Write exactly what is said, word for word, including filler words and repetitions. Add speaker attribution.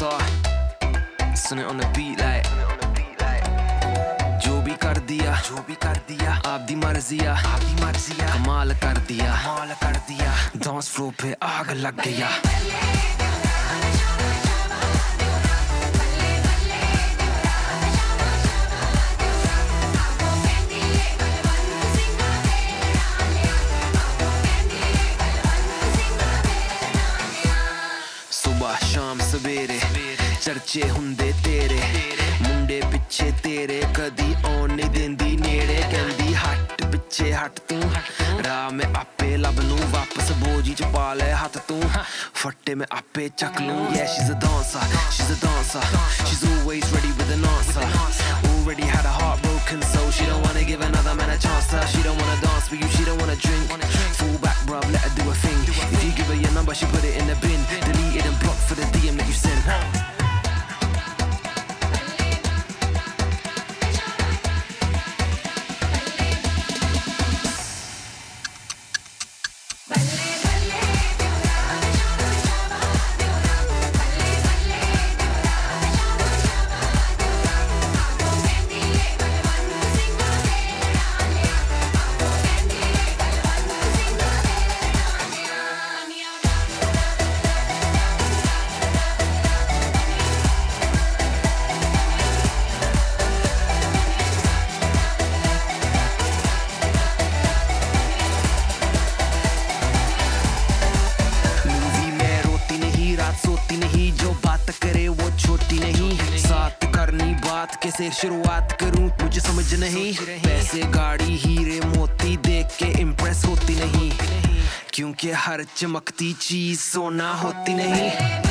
Speaker 1: star. Soon it on the beat like जो भी कर दिया जो भी कर दिया आप दी मर्जिया आप दी मर्जिया कमाल कर दिया कमाल कर दिया डांस फ्लोर पे आग लग गया सुबह शाम सवेरे चर्चे हुंदे तेरे मुंडे पिछे तेरे कदी आउण नहीं देंदी नेड़े कहंदी हट पिछे हट तू राह में आपे लब लूं वापस बोझी च पा ले हाथ तू फट्टे में आपे चक लूं yeah she's a dancer she's a dancer she's always ready with an answer already had a heart broken so she don't wanna give another man a chance to she don't wanna dance with you she don't wanna drink fall back bruv let her do a thing if you give her your number she put it in the bin delete it and block for the D M that you sent सोती नहीं जो बात करे वो छोटी नहीं साथ करनी बात कैसे शुरुआत करूं मुझे समझ नहीं पैसे गाड़ी हीरे मोती देख के इम्प्रेस होती नहीं क्योंकि हर चमकती चीज सोना होती नहीं